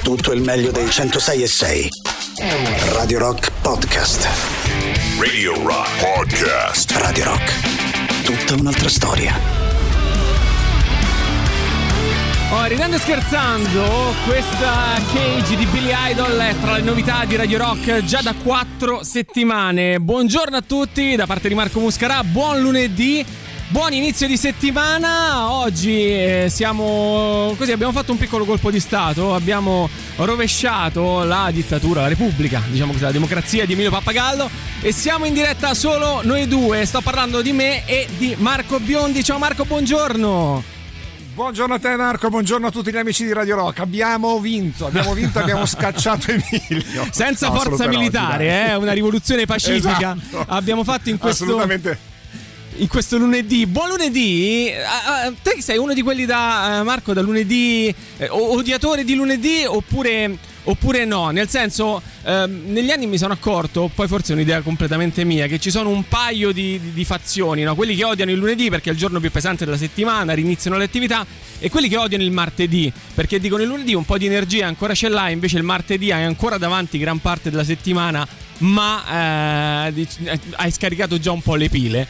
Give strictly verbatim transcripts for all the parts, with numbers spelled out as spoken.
tutto il meglio dei centosei e sei. Radio Rock Podcast. Radio Rock Podcast. Radio Rock. Tutta un'altra storia. Oh, ridendo e scherzando, questa Cage di Billy Idol è tra le novità di Radio Rock già da quattro settimane. Buongiorno a tutti da parte di Marco Muscarà, buon lunedì, buon inizio di settimana. Oggi eh, siamo così, abbiamo fatto un piccolo colpo di stato, abbiamo rovesciato la dittatura, la repubblica, diciamo così, la democrazia di Emilio Pappagallo, e siamo in diretta solo noi due. Sto parlando di me e di Marco Biondi. Ciao Marco, buongiorno. Buongiorno a te Marco, buongiorno a tutti gli amici di Radio Rock. Abbiamo vinto, abbiamo vinto, abbiamo scacciato Emilio. Senza no, forza militare, oggi, eh, una rivoluzione pacifica. Esatto. Abbiamo fatto in questo Assolutamente. In questo lunedì. Buon lunedì. Uh, te sei uno di quelli da uh, Marco, da lunedì, eh, odiatore di lunedì oppure oppure no? Nel senso, uh, negli anni mi sono accorto, poi forse è un'idea completamente mia, che ci sono un paio di, di, di fazioni, no? Quelli che odiano il lunedì perché è il giorno più pesante della settimana, riniziano le attività, e quelli che odiano il martedì perché dicono il lunedì un po' di energia ancora ce l'hai, invece il martedì hai ancora davanti gran parte della settimana, ma uh, hai scaricato già un po' le pile.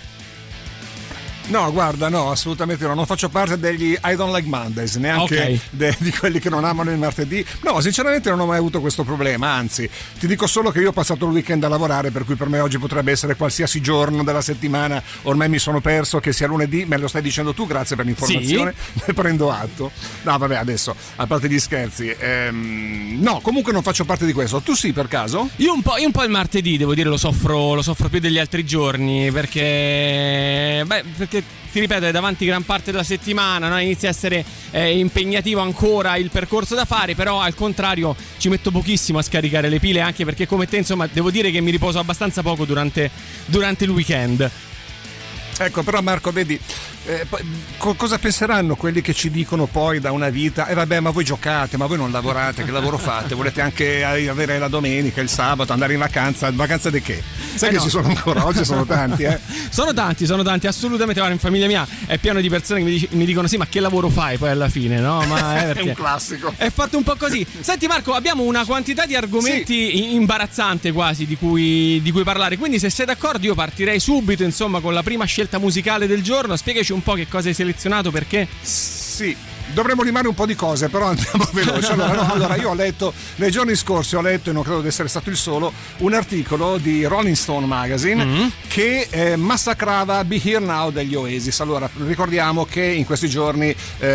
No, guarda, no, assolutamente no, non faccio parte degli I don't like Mondays, neanche okay. de, di quelli che non amano il martedì. No, sinceramente non ho mai avuto questo problema, anzi, ti dico solo che io ho passato il weekend a lavorare, per cui per me oggi potrebbe essere qualsiasi giorno della settimana. Ormai mi sono perso che sia lunedì, me lo stai dicendo tu, grazie per l'informazione, sì. Ne prendo atto. No, vabbè, adesso, a parte gli scherzi, ehm, no, comunque non faccio parte di questo. Tu sì, per caso? Io un po', io un po' il martedì, devo dire, lo soffro, lo soffro più degli altri giorni, perché, beh, perché ti ripeto, è davanti gran parte della settimana, no? Inizia a essere eh, impegnativo ancora il percorso da fare, però al contrario ci metto pochissimo a scaricare le pile, anche perché come te, insomma, devo dire che mi riposo abbastanza poco durante, durante il weekend. Ecco, però Marco, vedi, eh, co- cosa penseranno quelli che ci dicono poi da una vita, e eh, vabbè, ma voi giocate, ma voi non lavorate, che lavoro fate? Volete anche avere la domenica, il sabato, andare in vacanza? Vacanza di che? Sai eh che no. Ci sono ancora oggi, sono tanti, eh? Sono tanti, sono tanti, assolutamente. Guarda, in famiglia mia è pieno di persone che mi, dic- mi dicono sì, ma che lavoro fai poi alla fine, no? Ma è, è un classico. È fatto un po' così. Senti Marco, abbiamo una quantità di argomenti sì. imbarazzante quasi di cui, di cui parlare, quindi se sei d'accordo io partirei subito, insomma, con la prima scelta musicale del giorno. Spiegaci un po' che cosa hai selezionato, perché? Sì, dovremmo rimane un po' di cose, però andiamo veloci. Allora, no, allora, io ho letto, nei giorni scorsi ho letto, e non credo di essere stato il solo, un articolo di Rolling Stone Magazine mm-hmm. che eh, massacrava Be Here Now degli Oasis. Allora, ricordiamo che in questi giorni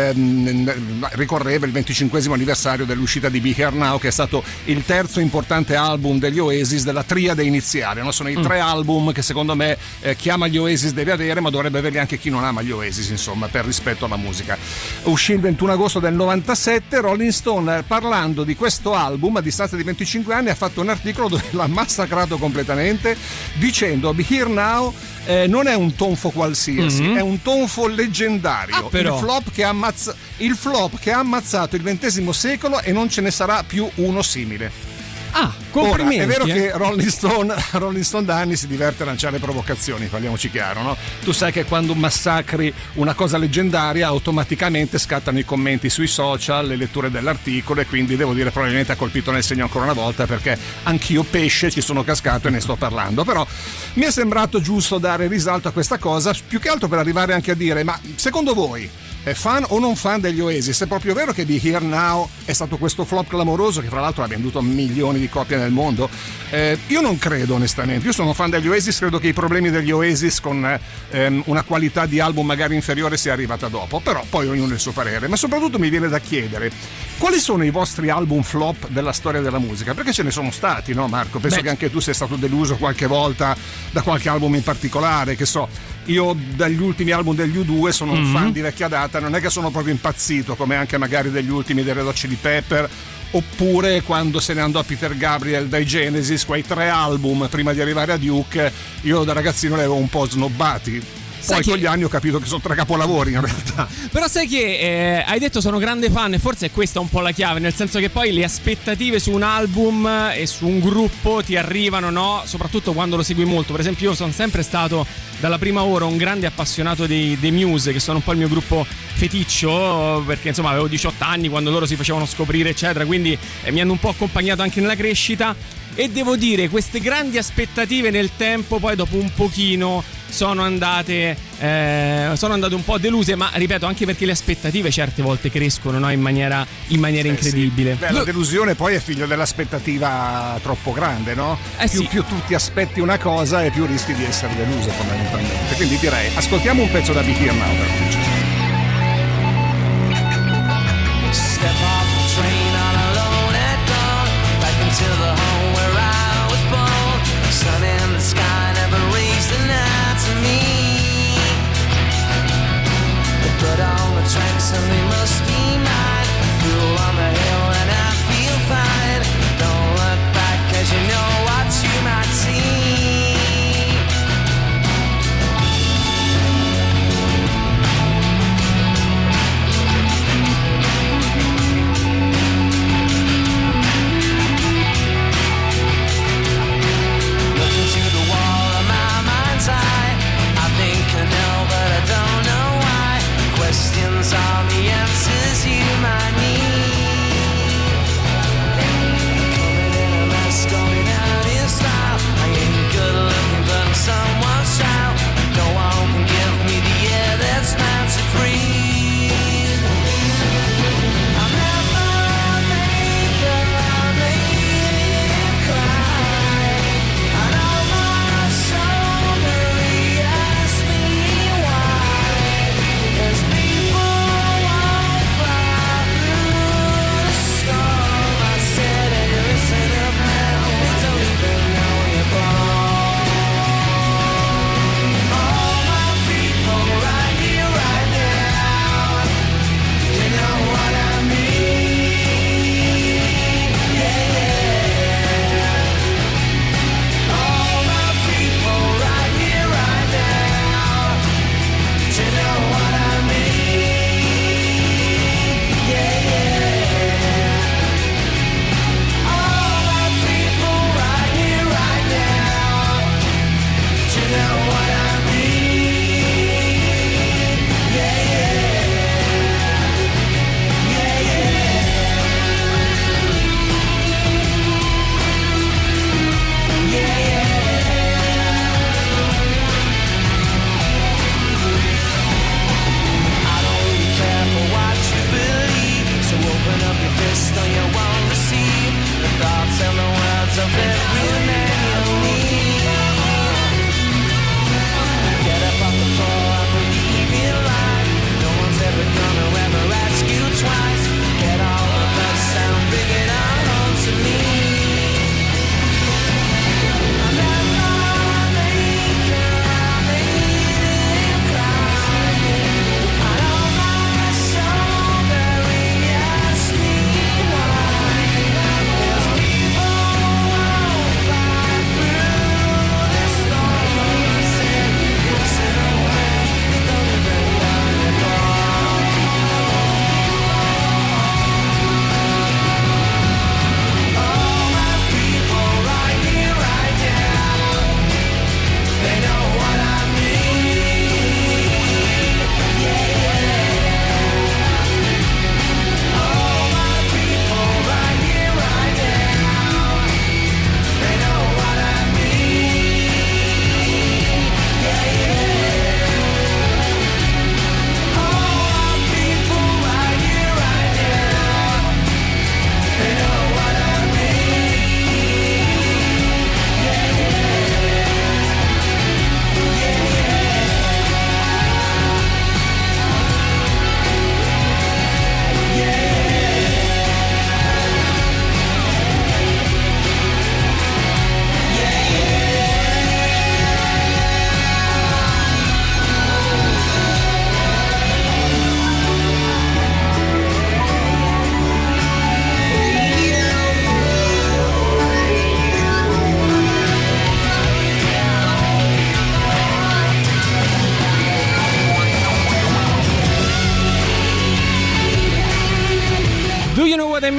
ehm, ricorreva il venticinquesimo anniversario dell'uscita di Be Here Now, che è stato il terzo importante album degli Oasis della triade iniziale, no? Sono i mm. tre album che secondo me eh, chi ama gli Oasis deve avere, ma dovrebbe averli anche chi non ama gli Oasis, insomma, per rispetto alla musica. Uscì il ventuno agosto del novantasette, Rolling Stone, parlando di questo album a distanza di venticinque anni, ha fatto un articolo dove l'ha massacrato completamente, dicendo Be Here Now eh, non è un tonfo qualsiasi, mm-hmm. è un tonfo leggendario, ah, però. il, flop che ammazza, il flop che ha ammazzato il ventesimo secolo e non ce ne sarà più uno simile. Ah, complimenti. Ora, è vero eh? che Rolling Stone, Rolling Stone da anni si diverte a lanciare provocazioni, parliamoci chiaro, no? Tu sai che quando massacri una cosa leggendaria automaticamente scattano i commenti sui social, le letture dell'articolo, e quindi devo dire probabilmente ha colpito nel segno ancora una volta, perché anch'io pesce ci sono cascato e ne sto parlando. Però mi è sembrato giusto dare risalto a questa cosa, più che altro per arrivare anche a dire, ma secondo voi è fan o non fan degli Oasis? È proprio vero che Be Here Now è stato questo flop clamoroso, che fra l'altro ha venduto milioni di copie nel mondo? Eh, io non credo, onestamente. Io sono fan degli Oasis, credo che i problemi degli Oasis con ehm, una qualità di album magari inferiore sia arrivata dopo, però poi ognuno ha il suo parere. Ma soprattutto mi viene da chiedere, quali sono i vostri album flop della storia della musica? Perché ce ne sono stati, no Marco? Penso Beh. che anche tu sia stato deluso qualche volta da qualche album in particolare, che so, io dagli ultimi album degli U due sono mm-hmm. un fan di vecchia data, non è che sono proprio impazzito come anche magari degli ultimi dei Red Hot Chili Pepper, oppure quando se ne andò Peter Gabriel dai Genesis, quei tre album prima di arrivare a Duke, io da ragazzino li avevo un po' snobbati. Poi che... con gli anni ho capito che sono tre capolavori in realtà. Però sai che eh, hai detto sono grande fan, e forse è questa un po' la chiave, nel senso che poi le aspettative su un album e su un gruppo ti arrivano, no? Soprattutto quando lo segui molto. Per esempio io sono sempre stato dalla prima ora un grande appassionato dei, dei Muse, che sono un po' il mio gruppo feticcio, perché insomma avevo diciotto anni quando loro si facevano scoprire eccetera, quindi eh, mi hanno un po' accompagnato anche nella crescita. E devo dire, queste grandi aspettative nel tempo poi dopo un pochino sono andate eh, sono andate un po' deluse, ma ripeto, anche perché le aspettative certe volte crescono, no? in maniera, in maniera eh, incredibile. Sì. Beh, la delusione poi è figlio dell'aspettativa troppo grande, no? Eh, più, sì. più tu ti aspetti una cosa e più rischi di essere deluso fondamentalmente. Quindi direi, ascoltiamo un pezzo da Be Here Now per cominciare. Step off the train all alone at dawn, back into the home where I was born. Sun in the sky never raised the night to me. The blood on the tracks and they must be mine. Fuel on the hill and I feel fine. Don't look back 'cause you know what you might see. Questions are the answers.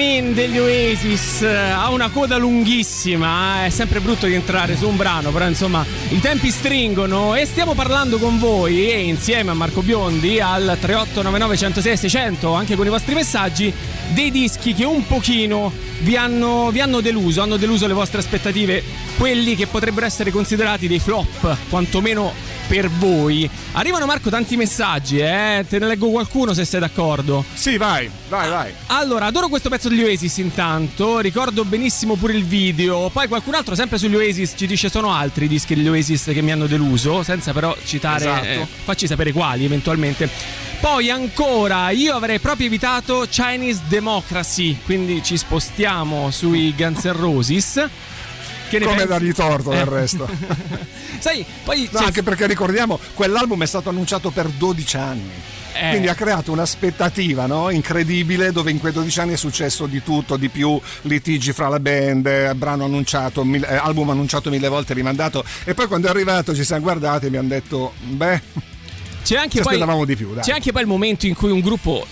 Man degli Oasis ha una coda lunghissima, è sempre brutto di entrare su un brano, però insomma i tempi stringono e stiamo parlando con voi e insieme a Marco Biondi al tre otto nove nove uno zero sei sei zero zero, anche con i vostri messaggi, dei dischi che un pochino vi hanno, vi hanno deluso, hanno deluso le vostre aspettative, quelli che potrebbero essere considerati dei flop, quantomeno per voi. Arrivano, Marco, tanti messaggi, eh? Te ne leggo qualcuno se sei d'accordo. Sì, vai, vai, vai. Allora, adoro questo pezzo degli Oasis intanto, ricordo benissimo pure il video. Poi qualcun altro sempre sugli Oasis ci dice sono altri dischi degli Oasis che mi hanno deluso, senza però citare, esatto. eh, facci sapere quali eventualmente. Poi ancora, io avrei proprio evitato Chinese Democracy, quindi ci spostiamo sui Guns N' Roses. Che ne Come pensi? dargli torto del Eh. resto. Sai, poi No, c'è- anche perché ricordiamo, quell'album è stato annunciato per dodici anni. Eh. Quindi ha creato un'aspettativa, no? Incredibile, dove in quei dodici anni è successo di tutto, di più, litigi fra la band, eh, brano annunciato, mil- eh, album annunciato mille volte, rimandato, e poi quando è arrivato ci siamo guardati e mi hanno detto, beh, C'è anche, ci poi, aspettavamo di più, dai. c'è anche poi il momento in cui un gruppo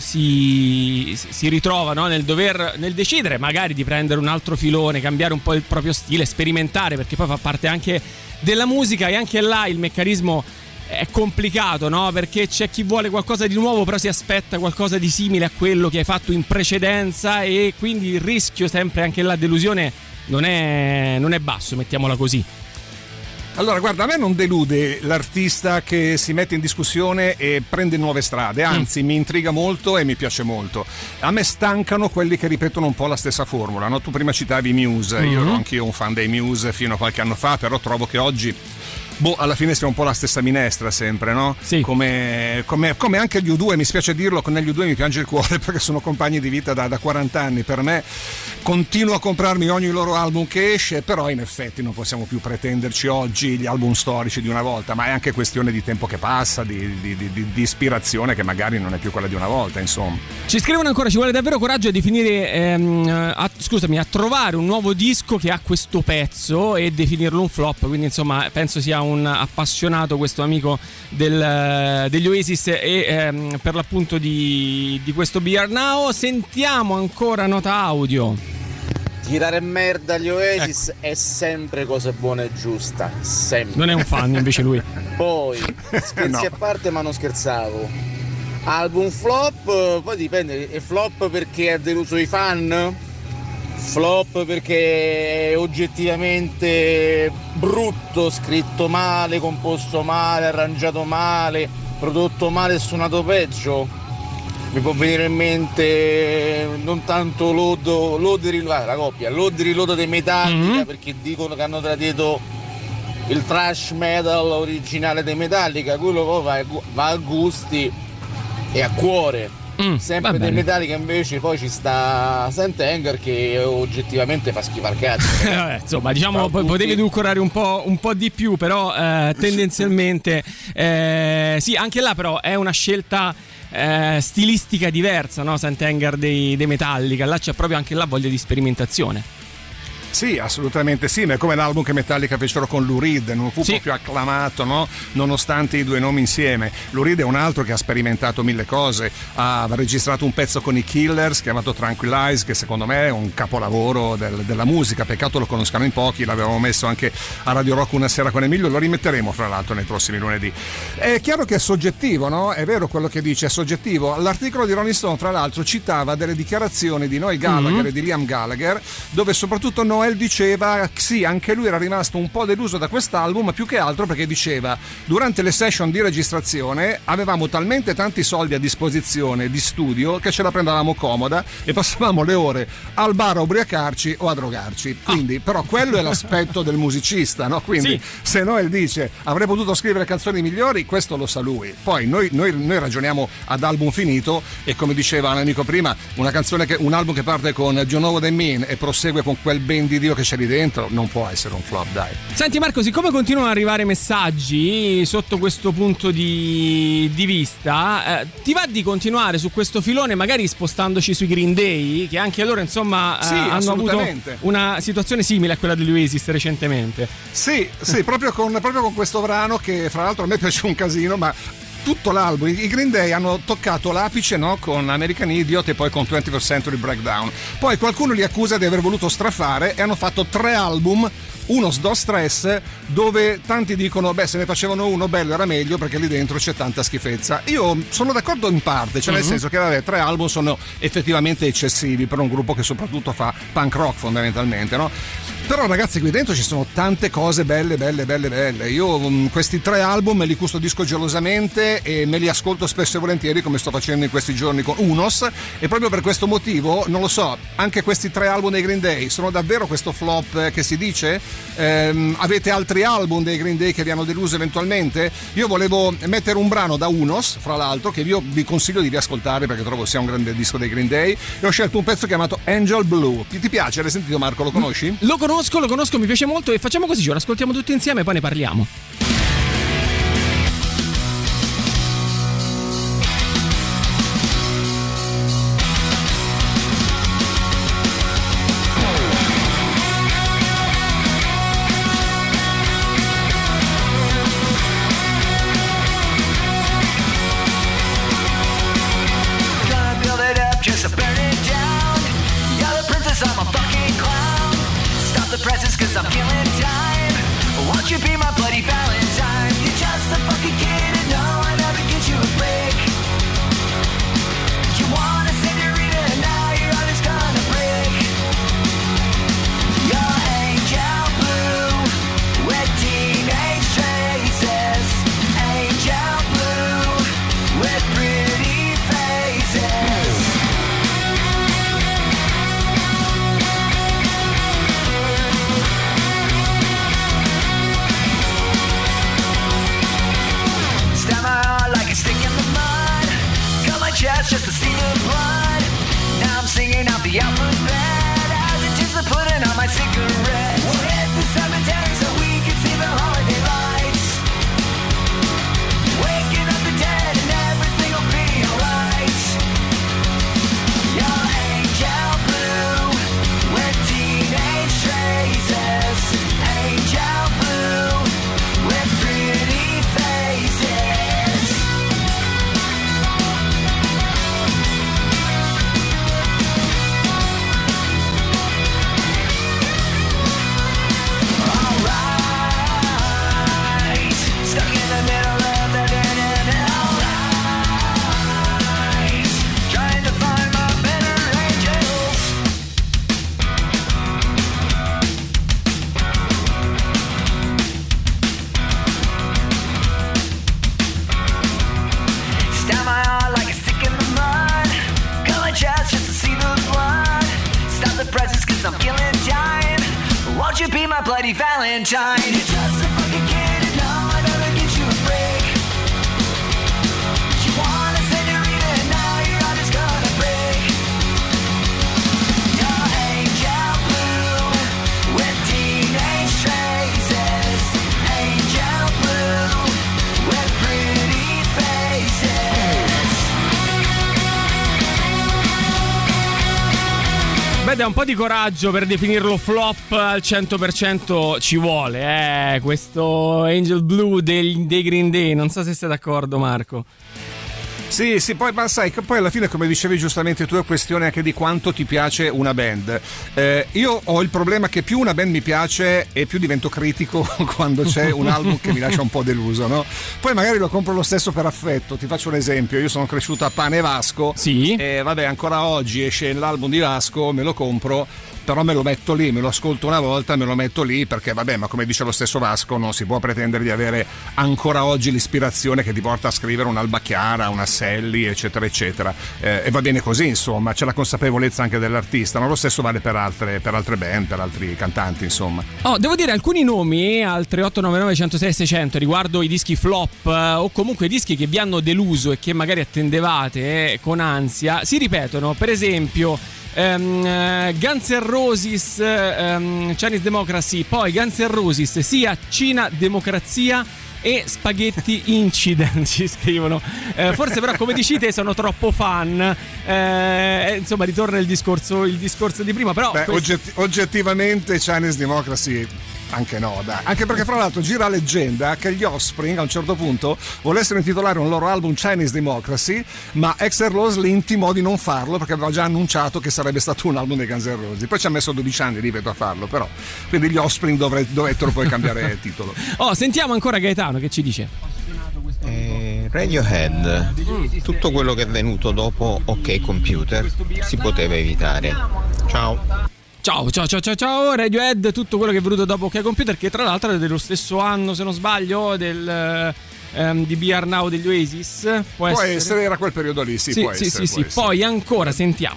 si, si ritrova, no? nel dover nel decidere magari di prendere un altro filone, cambiare un po' il proprio stile, sperimentare, perché poi fa parte anche della musica, e anche là il meccanismo è complicato, no? Perché c'è chi vuole qualcosa di nuovo però si aspetta qualcosa di simile a quello che hai fatto in precedenza, e quindi il rischio, sempre anche là, delusione non è, non è basso, mettiamola così. Allora, guarda, a me non delude l'artista che si mette in discussione e prende nuove strade, anzi mm. mi intriga molto e mi piace molto. A me stancano quelli che ripetono un po' la stessa formula, no? Tu prima citavi i Muse, mm-hmm. io ero anch'io un fan dei Muse fino a qualche anno fa, però trovo che oggi, boh, alla fine sia un po' la stessa minestra sempre, no? Sì. Come, come, come anche gli U due, mi spiace dirlo, con negli U due mi piange il cuore perché sono compagni di vita da, da quaranta anni, per me continuo a comprarmi ogni loro album che esce, però in effetti non possiamo più pretenderci oggi gli album storici di una volta, ma è anche questione di tempo che passa, di, di, di, di ispirazione che magari non è più quella di una volta, insomma. Ci scrivono ancora, ci vuole davvero coraggio a definire, ehm, a, scusami, a trovare un nuovo disco che ha questo pezzo e definirlo un flop, quindi insomma penso sia un appassionato questo amico del, degli Oasis e ehm, per l'appunto di, di questo Be Here Now. Sentiamo ancora nota audio. Tirare merda agli Oasis Ecco. è sempre cosa buona e giusta, sempre. Non è un fan invece lui. Poi, scherzi No. a parte, ma non scherzavo. Album flop, poi dipende, è flop perché ha deluso i fan? Flop perché è oggettivamente brutto, scritto male, composto male, arrangiato male, prodotto male e suonato peggio? Mi può venire in mente non tanto Lodo, Lodo e Reload, la coppia, Lodo e Reload dei Metallica, Mm-hmm. perché dicono che hanno tradito il thrash metal originale dei Metallica, quello poi va, va a gusti e a cuore. Mm, Sempre va dei bene. Metallica invece poi ci sta Saint Anger che oggettivamente fa schifo al cazzo. Eh, vabbè, insomma, diciamo, po- potevi edulcorare un po', un po' di più, però eh, tendenzialmente eh, sì, anche là però è una scelta eh, stilistica diversa, no? Saint Anger dei, dei Metallica, là c'è proprio anche là voglia di sperimentazione. Sì, assolutamente sì, ma è come l'album che Metallica fecero con Lou Reed, non fu Sì. proprio acclamato, no? Nonostante i due nomi insieme. Lou Reed è un altro che ha sperimentato mille cose, ha registrato un pezzo con i Killers chiamato Tranquilize, che secondo me è un capolavoro del, della musica, peccato lo conoscano in pochi, l'avevamo messo anche a Radio Rock una sera con Emilio, lo rimetteremo fra l'altro nei prossimi lunedì. È chiaro che è soggettivo, no? È vero quello che dice, è soggettivo. L'articolo di Rolling Stone, fra l'altro, citava delle dichiarazioni di Noel Gallagher mm-hmm. e di Liam Gallagher, dove soprattutto Noel diceva sì, anche lui era rimasto un po' deluso da quest'album, ma più che altro perché diceva durante le session di registrazione avevamo talmente tanti soldi a disposizione di studio che ce la prendevamo comoda e passavamo le ore al bar a ubriacarci o a drogarci, quindi ah. però quello è l'aspetto del musicista, no? Quindi sì. se Noel dice avrei potuto scrivere canzoni migliori, questo lo sa lui, poi noi, noi, noi ragioniamo ad album finito e come diceva un amico prima, una canzone che, un album che parte con You Know What I Mean e prosegue con quel ben di Dio che c'è lì dentro, non può essere un flop, dai. Senti Marco, siccome continuano ad arrivare messaggi sotto questo punto di, di vista, eh, ti va di continuare su questo filone, magari spostandoci sui Green Day, che anche loro insomma sì, eh, hanno avuto una situazione simile a quella degli Oasis recentemente? Sì, sì, proprio con, proprio con questo brano che fra l'altro a me piace un casino, ma tutto l'album, i Green Day hanno toccato l'apice, no, con American Idiot e poi con twentieth Century Breakdown. Poi qualcuno li accusa di aver voluto strafare e hanno fatto tre album, uno sdo stress, dove tanti dicono beh, se ne facevano uno bello era meglio perché lì dentro c'è tanta schifezza. Io sono d'accordo in parte, cioè nel uh-huh. senso che vabbè, tre album sono effettivamente eccessivi per un gruppo che soprattutto fa punk rock fondamentalmente, no? Però ragazzi, qui dentro ci sono tante cose belle, belle, belle, belle. Io um, questi tre album me li custodisco gelosamente e me li ascolto spesso e volentieri, come sto facendo in questi giorni con Unos, e proprio per questo motivo, non lo so, anche questi tre album dei Green Day sono davvero questo flop che si dice? Ehm, avete altri album dei Green Day che vi hanno deluso eventualmente? Io volevo mettere un brano da Unos, fra l'altro, che io vi consiglio di riascoltare perché trovo sia un grande disco dei Green Day, e ho scelto un pezzo chiamato Angel Blue. Ti, ti piace? L'hai sentito, Marco? Lo conosci? Lo conosco. Lo conosco, mi piace molto, e facciamo così, ce lo ascoltiamo tutti insieme e poi ne parliamo. I'm killing time. Won't you be my bloody Valentine? You're just a fucking kid and no, I never get you a break. You want a senorita and now your heart is gonna break. You're angel blue with teenage traces. Angel blue with pretty faces. Chest just to see the blood. Now I'm singing out the alphabet as it is the pudding on my cigarette. We'll hit the cemetery so we can see the holiday lights. Waking up the dead and everything will be alright. You're angel blue with teenage traces. Angel blue with pretty faces. I'm killing time. Won't you be my bloody Valentine? You're just a fucking kid and no, I never get you a break. You want a senorita and now your heart is gonna break. You're angel blue with teenage traces. Angel blue with pretty faces. Beh, da un po' di coraggio per definirlo flop al cento per cento ci vuole, eh, questo Angel Blue dei, dei Green Day. Non so se sei d'accordo, Marco. Sì, sì, poi ma sai che poi alla fine, come dicevi giustamente tu, è questione anche di quanto ti piace una band. Eh, io ho il problema che più una band mi piace e più divento critico quando c'è un album che mi lascia un po' deluso, no? Poi magari lo compro lo stesso per affetto. Ti faccio un esempio: io sono cresciuto a Pane e Vasco. Sì. E vabbè, ancora oggi esce l'album di Vasco, me lo compro, però me lo metto lì, me lo ascolto una volta, me lo metto lì perché vabbè, ma come dice lo stesso Vasco, non si può pretendere di avere ancora oggi l'ispirazione che ti porta a scrivere un'Alba Chiara, una Selli, eccetera eccetera, eh, e va bene così, insomma, c'è la consapevolezza anche dell'artista, ma lo stesso vale per altre, per altre band, per altri cantanti, insomma. Oh, devo dire alcuni nomi al tre otto nove nove uno zero sei sei zero zero riguardo i dischi flop, eh, o comunque i dischi che vi hanno deluso e che magari attendevate eh, con ansia, si ripetono. Per esempio Um, uh, Guns N' Roses, um, Chinese Democracy, poi Guns N' Roses sia Cina Democrazia e Spaghetti Incident, ci scrivono. Eh, forse però, come dici te, sono troppo fan. Eh, insomma, ritorna il discorso, il discorso di prima. Però Beh, quest... oggetti- oggettivamente Chinese Democracy Anche no, dai. Anche perché fra l'altro gira leggenda che gli Offspring a un certo punto volessero intitolare un loro album Chinese Democracy, ma Axl Rose li intimò di non farlo perché aveva già annunciato che sarebbe stato un album dei Guns N' Roses. Poi ci ha messo dodici anni, ripeto, a farlo, però. Quindi gli Offspring dovre- dovettero poi cambiare titolo. Oh, sentiamo ancora Gaetano che ci dice. Eh, Radiohead, tutto quello che è venuto dopo OK Computer si poteva evitare. Ciao. Ciao, ciao, ciao, ciao, ciao, Radiohead, tutto quello che è venuto dopo OK Computer, che tra l'altro è dello stesso anno, se non sbaglio, del um, di Be Are Now degli Oasis. Può, può essere? essere, era quel periodo lì, sì, sì, può sì, essere. sì, può sì. essere. Poi ancora sentiamo.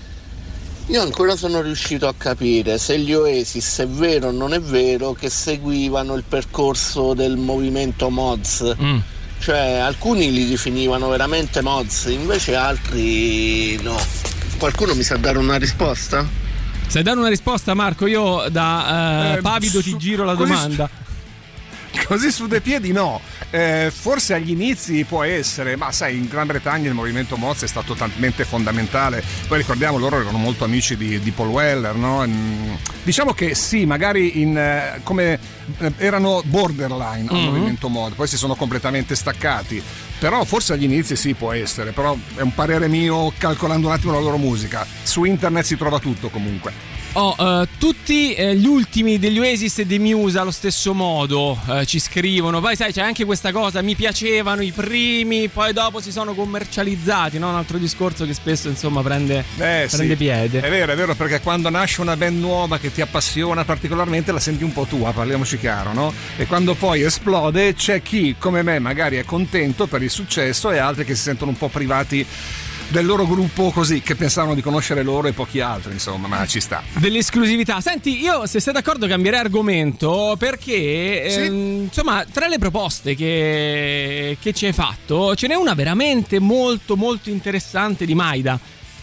Io ancora sono riuscito a capire se gli Oasis è vero o non è vero che seguivano il percorso del movimento Mods. Mm. Cioè alcuni li definivano veramente Mods, invece altri no. Qualcuno mi sa dare una risposta? Sai dare una risposta, Marco? Io da uh, eh, pavido ti giro la domanda. Su, così su dei piedi no. Eh, forse agli inizi può essere, ma sai, in Gran Bretagna il movimento Moz è stato talmente fondamentale. Poi ricordiamo, loro erano molto amici di, di Paul Weller, no? Diciamo che sì, magari in, eh, come eh, erano borderline al mm-hmm. movimento mod, poi si sono completamente staccati. Però forse agli inizi sì, può essere, però è un parere mio calcolando un attimo la loro musica. Su internet si trova tutto comunque. Oh, uh, tutti eh, gli ultimi degli Oasis e dei Muse allo stesso modo uh, ci scrivono. Poi sai, c'è anche questa cosa, mi piacevano i primi, poi dopo si sono commercializzati, no? Un altro discorso che spesso insomma prende, eh, prende sì. piede. È vero, è vero, perché quando nasce una band nuova che ti appassiona particolarmente la senti un po' tua, parliamoci chiaro, no? E quando poi esplode c'è chi come me magari è contento per il successo e altri che si sentono un po' privati del loro gruppo, così, che pensavano di conoscere loro e pochi altri, insomma, ma ci sta. Dell'esclusività. Senti, io se sei d'accordo cambierei argomento perché sì. ehm, insomma, tra le proposte che, che ci hai fatto ce n'è una veramente molto molto interessante di Maida.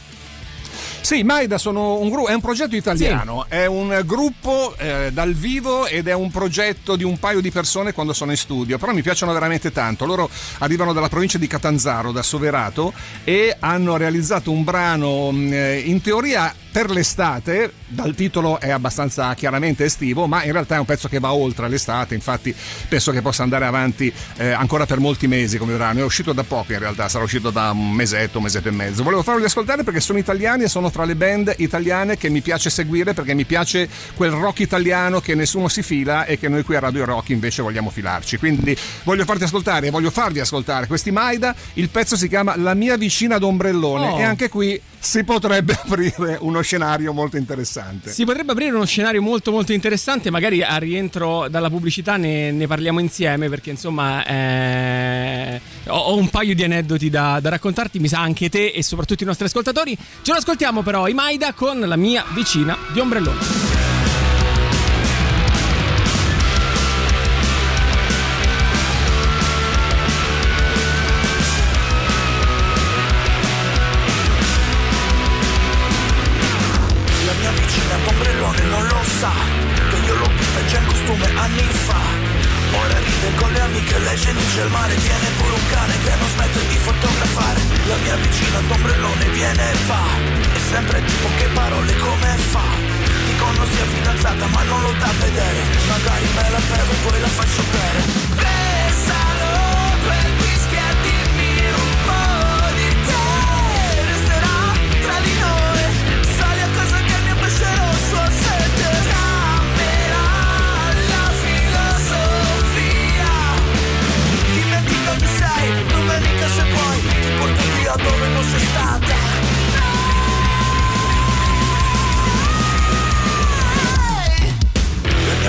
Sì, Maida sono un gru- è un progetto italiano, sì. È un gruppo eh, dal vivo ed è un progetto di un paio di persone quando sono in studio, però mi piacciono veramente tanto. Loro arrivano dalla provincia di Catanzaro, da Soverato, e hanno realizzato un brano eh, in teoria per l'estate, dal titolo è abbastanza chiaramente estivo, ma in realtà è un pezzo che va oltre l'estate, infatti penso che possa andare avanti eh, ancora per molti mesi come brano. È uscito da poco in realtà, sarà uscito da un mesetto, un mesetto e mezzo. Volevo farli ascoltare perché sono italiani e sono tra le band italiane che mi piace seguire, perché mi piace quel rock italiano che nessuno si fila e che noi qui a Radio Rock invece vogliamo filarci. Quindi voglio farti ascoltare, voglio farvi ascoltare questi Maida. Il pezzo si chiama La mia vicina d'ombrellone oh. e anche qui si potrebbe aprire uno scenario molto interessante. Si potrebbe aprire uno scenario molto molto interessante, magari a rientro dalla pubblicità ne, ne parliamo insieme, perché insomma eh, ho, ho un paio di aneddoti da, da raccontarti, mi sa anche te e soprattutto i nostri ascoltatori. Ce lo ascoltiamo però, i Maida con La mia vicina di ombrellone. Legge dice il mare, tiene pure un cane che non smette di fotografare. La mia vicina d'ombrellone viene e va, è sempre tipo che parole come fa. Dicono sia fidanzata ma non lo da vedere, magari me la bevo e poi la faccio bere. Versalo quel whisky e dimmi un po' di te, resterà tra di noi, sali a casa che mi abbraccerò sua sete. Cambierà la filosofia, dimentica chi sei, domenica se vuoi ti porto via dove non sei stata. La mia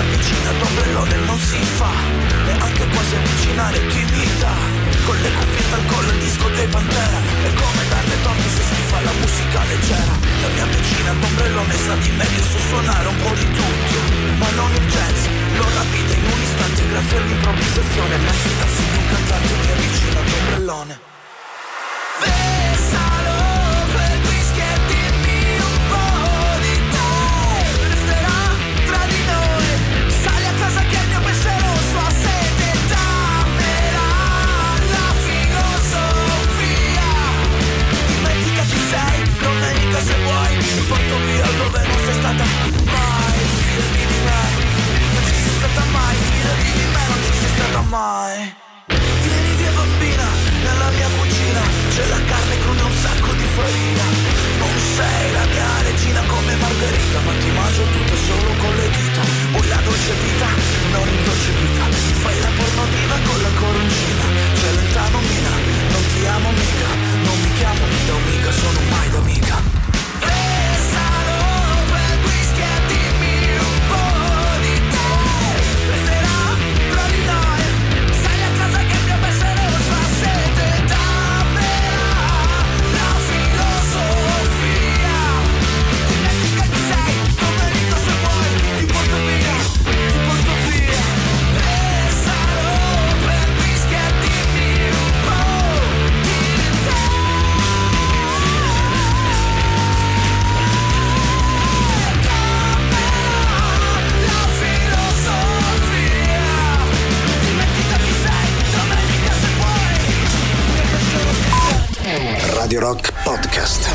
Podcast.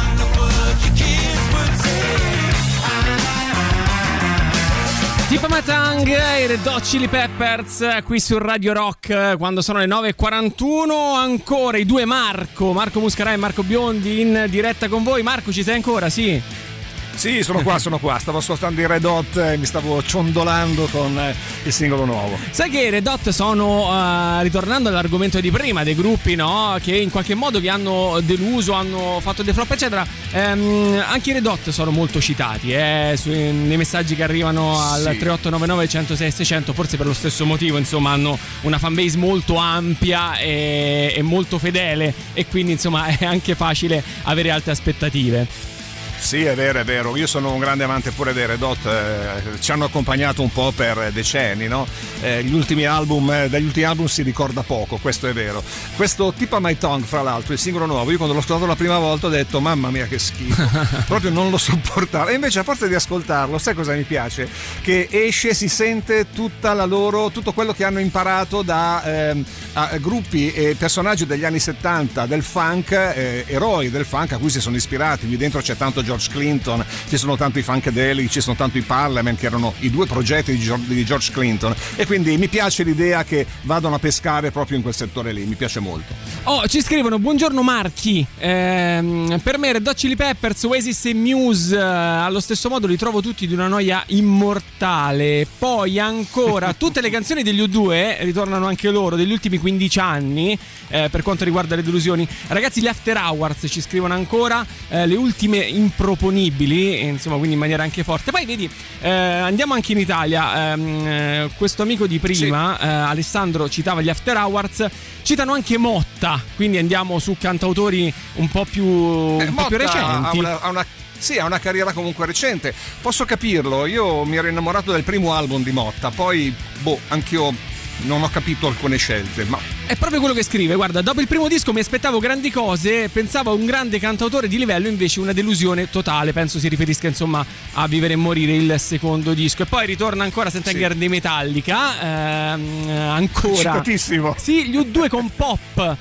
Tip My Tongue, i Red Hot Chili Peppers qui su Radio Rock quando sono le nove e quarantuno. Ancora i due Marco, Marco Muscarai e Marco Biondi in diretta con voi. Marco, ci sei ancora? Sì. Sì, sono qua, sono qua. Stavo ascoltando i Red Hot e mi stavo ciondolando con eh, il singolo nuovo. Sai che i Red Hot sono, uh, ritornando all'argomento di prima, dei gruppi, no? Che in qualche modo vi hanno deluso, hanno fatto dei flop, eccetera. Ehm, anche i Red Hot sono molto citati, eh, sui, nei messaggi che arrivano al Sì. tre otto nove nove uno zero sei sei zero zero, forse per lo stesso motivo, insomma, hanno una fanbase molto ampia e, e molto fedele, e quindi, insomma, è anche facile avere alte aspettative. Sì, è vero, è vero. Io sono un grande amante pure dei Red Hot, eh, ci hanno accompagnato un po' per decenni, no? Eh, gli ultimi album, eh, dagli ultimi album si ricorda poco, questo è vero. Questo Tip My Tongue, fra l'altro, il singolo nuovo, io quando l'ho ascoltato la prima volta ho detto mamma mia che schifo, proprio non lo sopportavo. E invece a forza di ascoltarlo, sai cosa mi piace? Che esce, si sente tutta la loro, tutto quello che hanno imparato da eh, a, gruppi e personaggi degli anni settanta del funk, eh, eroi del funk a cui si sono ispirati. Lì dentro c'è tanto George Clinton, ci sono tanto i Funkadelic, ci sono tanto i Parliament, che erano i due progetti di George Clinton, e quindi mi piace l'idea che vadano a pescare proprio in quel settore lì, mi piace molto. Oh, ci scrivono: buongiorno Marchi, ehm, per me Red Hot Chili Peppers, Oasis e Muse, eh, allo stesso modo li trovo tutti di una noia immortale. Poi ancora tutte le canzoni degli U due ritornano anche loro degli ultimi quindici anni, eh, per quanto riguarda le delusioni. Ragazzi, gli After Hours ci scrivono ancora, eh, le ultime improponibili, insomma, quindi in maniera anche forte. Poi vedi, eh, andiamo anche in Italia, ehm, eh, questo amico di prima, sì. eh, Alessandro, citava gli After Hours, citano anche Motta, quindi andiamo su cantautori un po' più, eh, un po' più recenti. Ha una, ha una... Sì, ha una carriera comunque recente, posso capirlo. Io mi ero innamorato del primo album di Motta, poi boh, anch'io non ho capito alcune scelte, ma è proprio quello che scrive. Guarda, dopo il primo disco mi aspettavo grandi cose, pensavo a un grande cantautore di livello, invece una delusione totale. Penso si riferisca, insomma, a Vivere e Morire, il secondo disco. E poi ritorna ancora Sentenger, sì, dei Metallica, ehm, ancora citatissimo. Sì, gli U due con Pop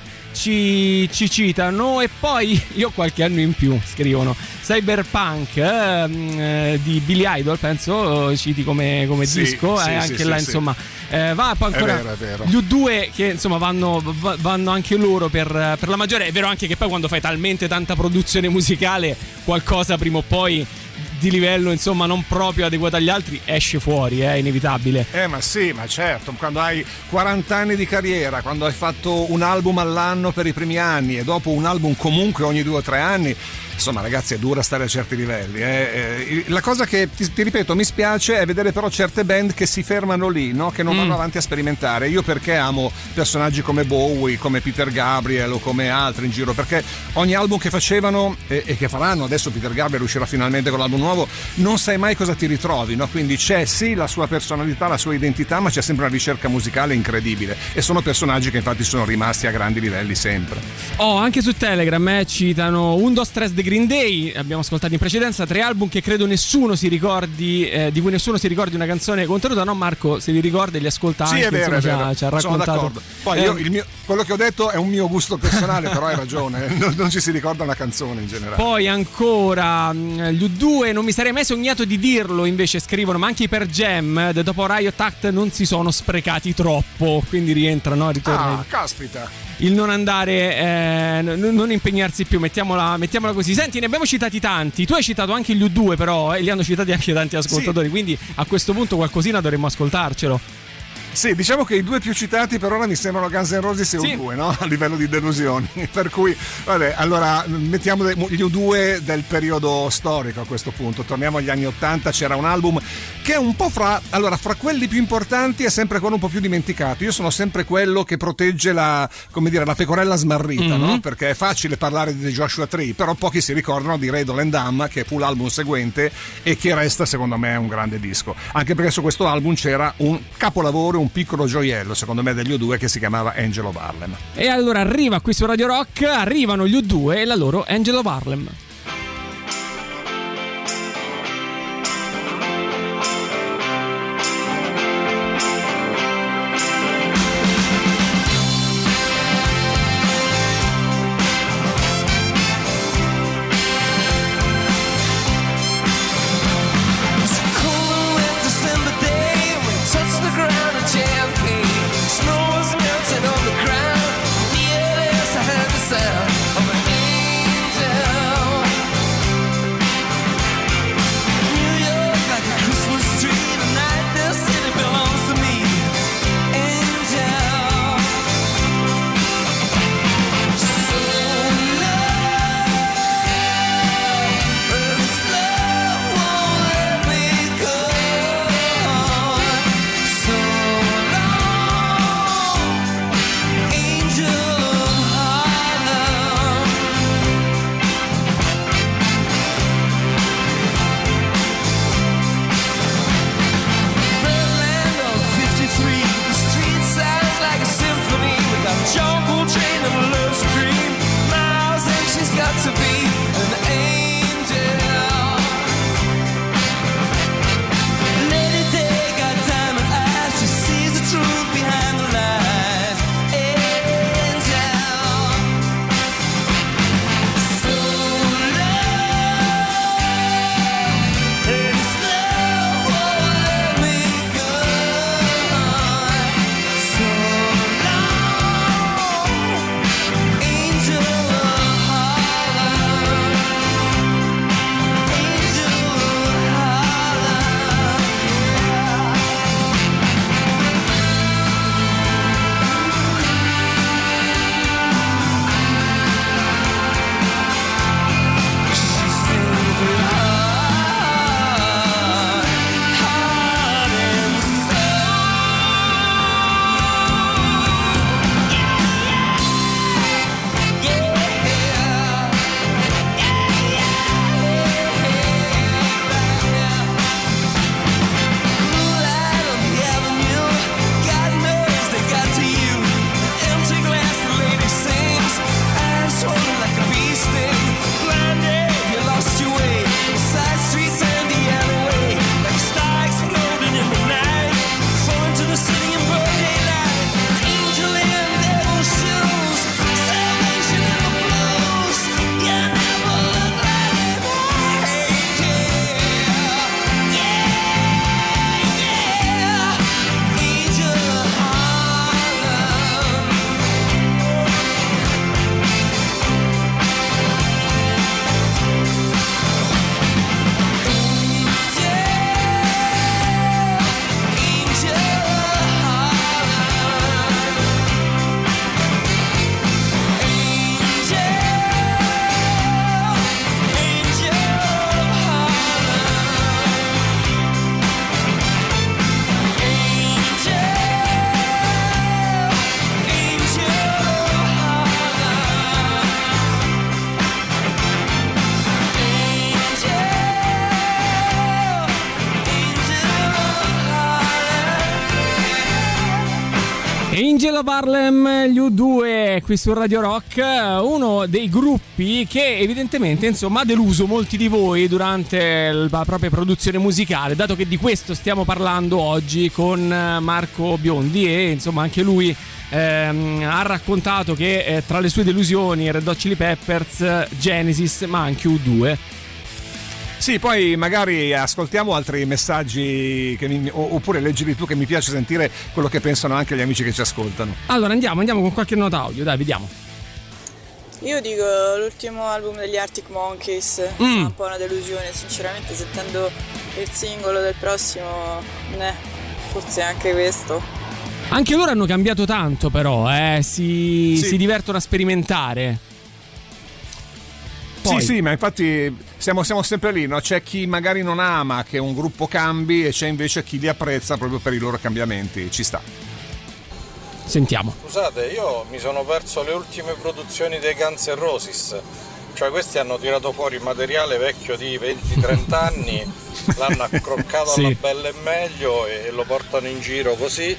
Ci, ci citano. E poi io ho qualche anno in più, scrivono. Cyberpunk eh, di Billy Idol, penso citi come, come sì, disco, sì, e eh, sì, anche sì, là, sì, insomma, eh, va poi ancora. È vero, è vero. Gli U due che, insomma, vanno, vanno anche loro per, per la maggiore. È vero anche che poi quando fai talmente tanta produzione musicale, qualcosa prima o poi di livello, insomma, non proprio adeguato agli altri esce fuori, è inevitabile. Eh ma sì, ma certo, quando hai quaranta anni di carriera, quando hai fatto un album all'anno per i primi anni e dopo un album comunque ogni due o tre anni, insomma, ragazzi, è dura stare a certi livelli, eh. La cosa che ti, ti ripeto mi spiace è vedere però certe band che si fermano lì, no? Che non mm. vanno avanti a sperimentare. Io perché amo personaggi come Bowie, come Peter Gabriel o come altri in giro, perché ogni album che facevano e, e che faranno, adesso Peter Gabriel uscirà finalmente con l'album nuovo, non sai mai cosa ti ritrovi, no? Quindi c'è sì la sua personalità, la sua identità, ma c'è sempre una ricerca musicale incredibile, e sono personaggi che infatti sono rimasti a grandi livelli sempre. Oh, anche su Telegram eh, citano Un Dos Tres de Green Day, abbiamo ascoltato in precedenza, tre album che credo nessuno si ricordi, eh, di cui nessuno si ricordi una canzone contenuta, no Marco? Se li ricorda e li ascolta sì, anche, è vero, insomma, è vero. Ci, ha, ci ha raccontato. Sono d'accordo. Poi eh, io, il mio, quello che ho detto è un mio gusto personale, però hai ragione, non, non ci si ricorda una canzone in generale. Poi ancora gli U due, non mi sarei mai sognato di dirlo, invece scrivono, ma anche i Per Jam dopo Riot Act non si sono sprecati troppo, quindi rientrano, ritorna. Ah, caspita. Il non andare, eh, n- non impegnarsi più, mettiamola, mettiamola così. Senti, ne abbiamo citati tanti. Tu hai citato anche gli U due, però, e li hanno citati anche tanti ascoltatori. Sì. Quindi a questo punto qualcosina dovremmo ascoltarcelo. Sì, diciamo che i due più citati per ora mi sembrano Guns N' Roses e sì. U due, no? A livello di delusioni. Per cui, vabbè, allora mettiamo gli U due del periodo storico a questo punto. Torniamo agli anni ottanta, c'era un album che è un po' fra, allora, fra quelli più importanti è sempre quello un po' più dimenticato. Io sono sempre quello che protegge la, come dire, la pecorella smarrita, mm-hmm. no? Perché è facile parlare di Joshua Tree, però pochi si ricordano di Riddle and Dumb, che fu l'album seguente e che resta, secondo me, un grande disco. Anche perché su questo album c'era un capolavoro, un piccolo gioiello, secondo me, degli U due, che si chiamava Angel of Harlem. E allora arriva qui su Radio Rock, arrivano gli U due e la loro Angel of Harlem. Angel of Harlem, gli U due qui su Radio Rock, uno dei gruppi che evidentemente insomma ha deluso molti di voi durante la propria produzione musicale, dato che di questo stiamo parlando oggi con Marco Biondi e insomma anche lui ehm, ha raccontato che eh, tra le sue delusioni Red Hot Chili Peppers, Genesis ma anche U due. Sì, poi magari ascoltiamo altri messaggi che mi, oppure leggili tu, che mi piace sentire quello che pensano anche gli amici che ci ascoltano. Allora andiamo, andiamo con qualche nota audio, dai, vediamo. Io dico l'ultimo album degli Arctic Monkeys, mm. è un po' una delusione, sinceramente, sentendo il singolo del prossimo, eh, forse anche questo. Anche loro hanno cambiato tanto però, eh, si, sì. si divertono a sperimentare. Poi. Sì, sì, ma infatti siamo, siamo sempre lì, no? C'è chi magari non ama che un gruppo cambi e c'è invece chi li apprezza proprio per i loro cambiamenti, ci sta. Sentiamo. Scusate, io mi sono perso le ultime produzioni dei Guns N' Roses, cioè questi hanno tirato fuori materiale vecchio di venti trenta anni, l'hanno accroccato sì. alla bella e meglio e lo portano in giro così,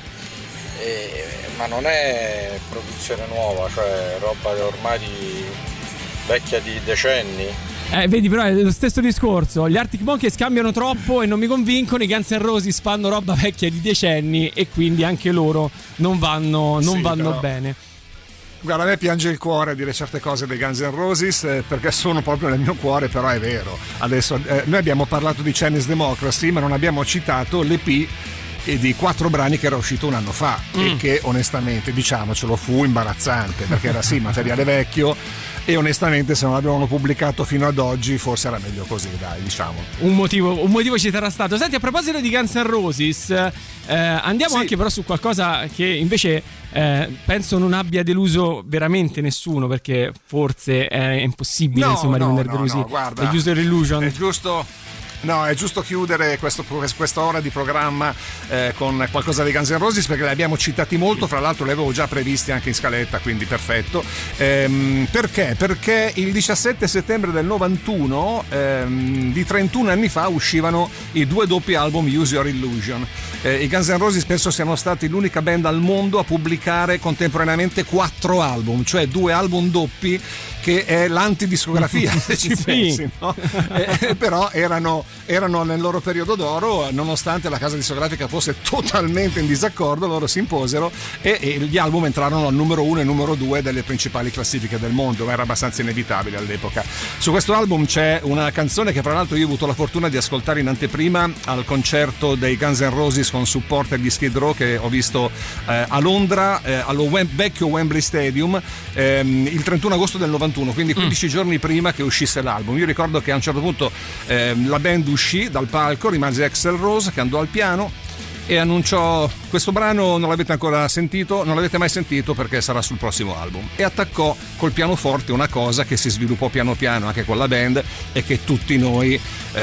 e, ma non è produzione nuova, cioè roba ormai di... vecchia di decenni. Eh, vedi, però è lo stesso discorso. Gli Arctic Monkeys cambiano troppo e non mi convincono. I Guns N' Roses fanno roba vecchia di decenni e quindi anche loro non vanno, non sì, vanno però... bene. Guarda, a me piange il cuore a dire certe cose dei Guns N' Roses eh, perché sono proprio nel mio cuore, però è vero. Adesso eh, noi abbiamo parlato di Chinese Democracy, ma non abbiamo citato l'E P e di quattro brani che era uscito un anno fa mm. e che onestamente, diciamocelo, fu imbarazzante perché era sì materiale vecchio e onestamente se non l'avevano pubblicato fino ad oggi forse era meglio così, dai, diciamo. Un motivo, un motivo ci sarà stato. Senti, a proposito di Guns N' Roses, eh, andiamo sì. anche però su qualcosa che invece eh, penso non abbia deluso veramente nessuno, perché forse è impossibile no, insomma no, rimanere no, delusi no, guarda, da User Illusion. È giusto. No, è giusto chiudere questo, questa ora di programma eh, con qualcosa dei Guns N' Roses, perché li abbiamo citati molto, fra l'altro li avevo già previsti anche in scaletta, quindi perfetto. Ehm, perché? Perché il diciassette settembre del novantuno, ehm, di trentuno anni fa, uscivano i due doppi album Use Your Illusion. Eh, I Guns N' Roses penso siano stati l'unica band al mondo a pubblicare contemporaneamente quattro album, cioè due album doppi, che è l'antidiscografia se ci sì. pensi, no? eh, però erano, erano nel loro periodo d'oro, nonostante la casa discografica fosse totalmente in disaccordo, loro si imposero e, e gli album entrarono al numero uno e numero due delle principali classifiche del mondo, ma era abbastanza inevitabile all'epoca. Su questo album c'è una canzone che fra l'altro io ho avuto la fortuna di ascoltare in anteprima al concerto dei Guns N' Roses con supporter di Skid Row che ho visto eh, a Londra, eh, allo Wem- vecchio Wembley Stadium, ehm, il trentuno agosto del novantuno, quindi quindici mm. giorni prima che uscisse l'album. Io ricordo che a un certo punto eh, la band uscì dal palco, rimase Axl Rose che andò al piano e annunciò: questo brano non l'avete ancora sentito, non l'avete mai sentito perché sarà sul prossimo album, e attaccò col pianoforte una cosa che si sviluppò piano piano anche con la band e che tutti noi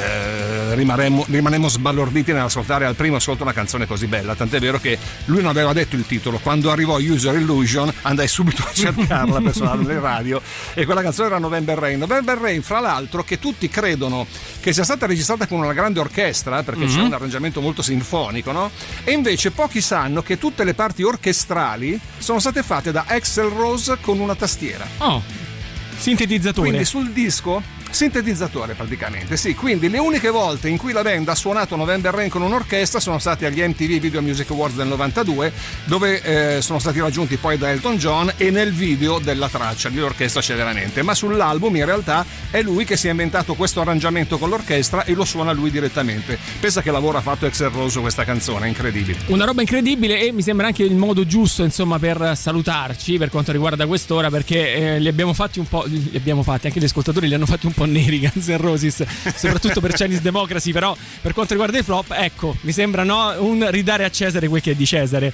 eh, rimanemmo, rimanemmo sbalorditi nell'ascoltare al primo ascolto una canzone così bella, tant'è vero che lui non aveva detto il titolo. Quando arrivò User Illusion andai subito a cercarla per suonarla nel radio e quella canzone era November Rain. November Rain, fra l'altro, che tutti credono che sia stata registrata con una grande orchestra perché mm-hmm. c'è un arrangiamento molto sinfonico, no? E invece pochi sanno che tutte le parti orchestrali sono state fatte da Axl Rose con una tastiera. Oh, sintetizzatore. Quindi sul disco sintetizzatore praticamente, sì. Quindi le uniche volte in cui la band ha suonato November Rain con un'orchestra sono stati agli M T V Video Music Awards del novantadue, dove eh, sono stati raggiunti poi da Elton John, e nel video della traccia l'orchestra c'è veramente, ma sull'album in realtà è lui che si è inventato questo arrangiamento con l'orchestra e lo suona lui direttamente. Pensa che lavoro ha fatto Axl Rose su questa canzone, incredibile. Una roba incredibile, e mi sembra anche il modo giusto insomma per salutarci per quanto riguarda quest'ora, perché eh, li abbiamo fatti un po', li abbiamo fatti, anche gli ascoltatori li hanno fatti un po' neri Guns N' Roses, soprattutto per Chinese Democracy, però per quanto riguarda i flop, ecco, mi sembra no un ridare a Cesare quel che è di Cesare.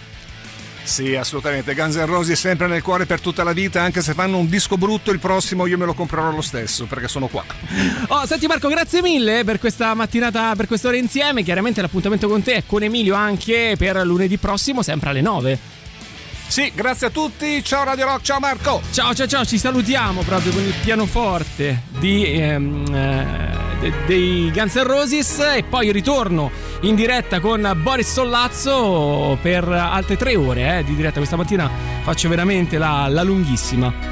Sì, assolutamente. Guns N' Roses sempre nel cuore per tutta la vita, anche se fanno un disco brutto, il prossimo io me lo comprerò lo stesso perché sono qua. Oh, senti Marco, grazie mille per questa mattinata, per quest'ora insieme. Chiaramente l'appuntamento con te è con Emilio anche per lunedì prossimo, sempre alle nove. Sì, grazie a tutti, ciao Radio Rock, ciao Marco. Ciao ciao ciao, ci salutiamo proprio con il pianoforte di ehm, eh, de- dei Guns N' Roses e poi ritorno in diretta con Boris Sollazzo per altre tre ore eh, di diretta. Questa mattina faccio veramente la, la lunghissima.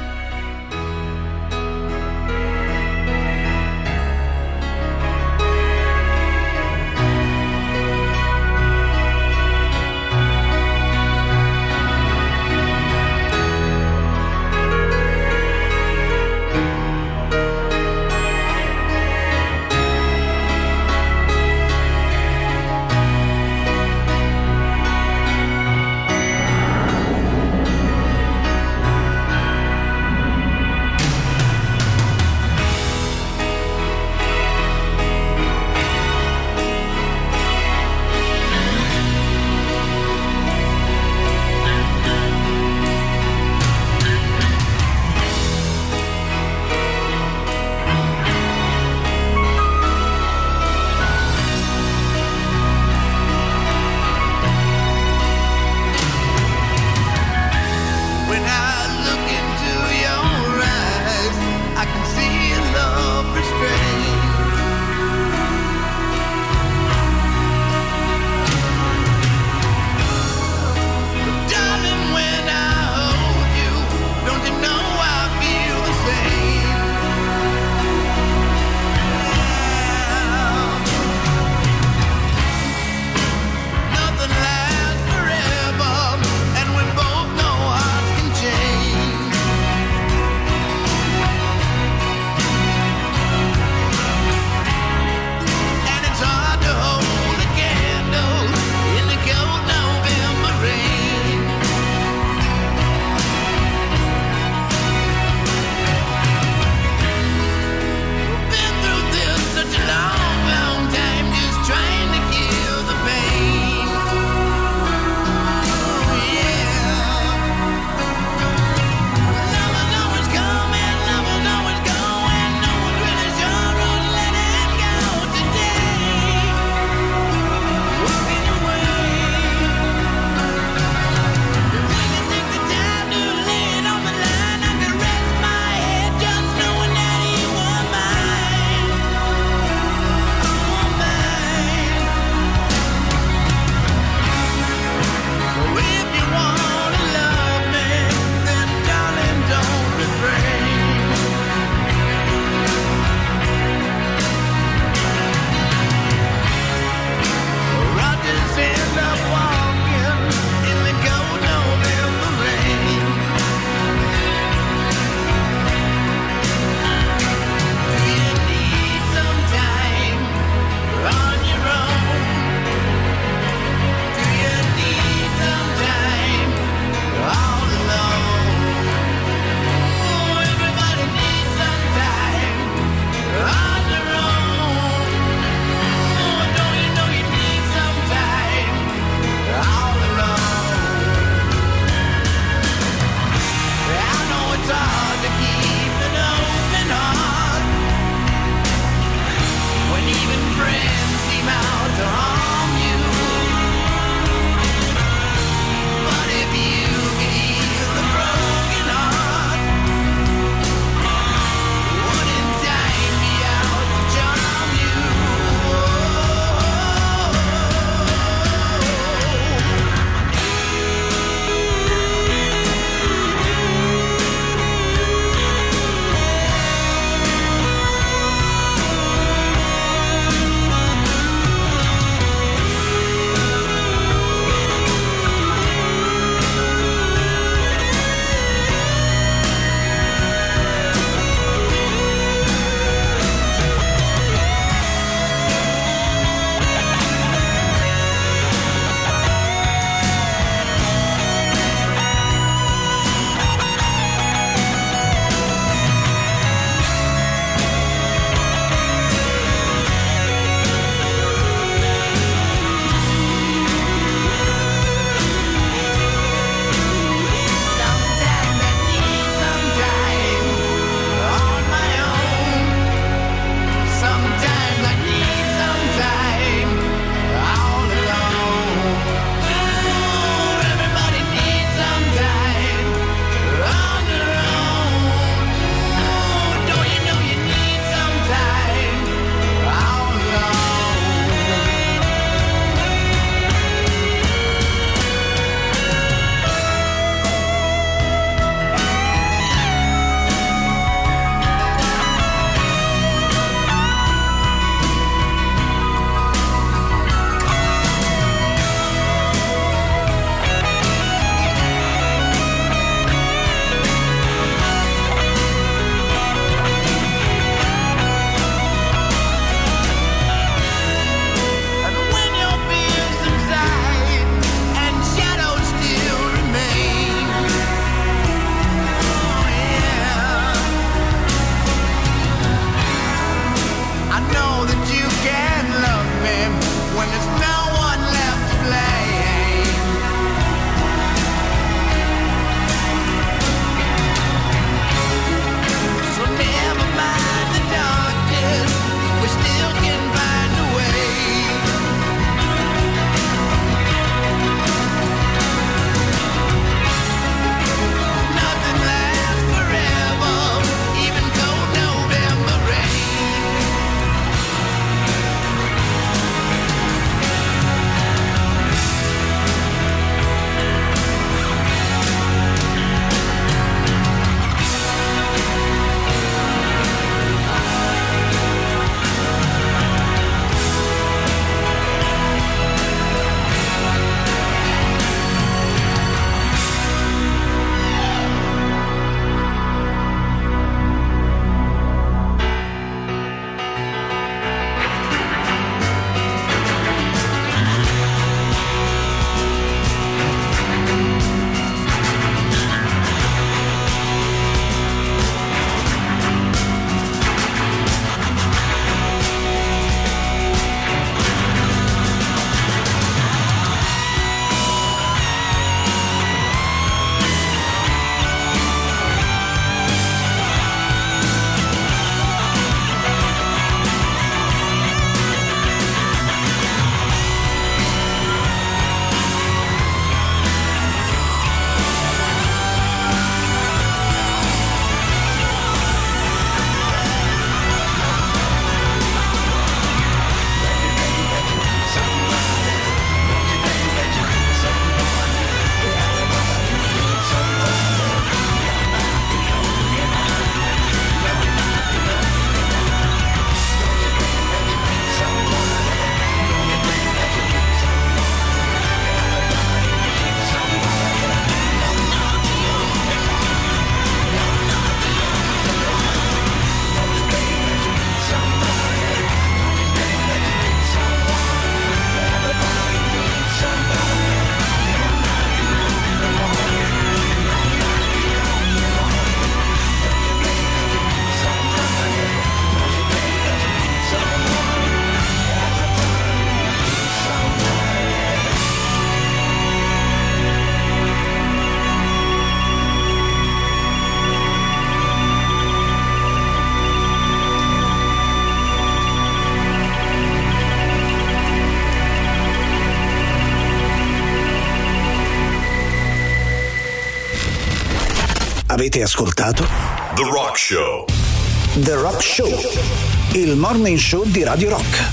Avete ascoltato The Rock Show. The Rock Show, il morning show di Radio Rock.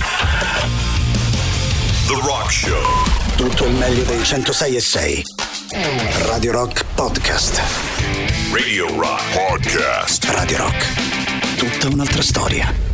The Rock Show. Tutto il meglio dei centosei e sei. Radio Rock Podcast. Radio Rock Podcast. Radio Rock. Tutta un'altra storia.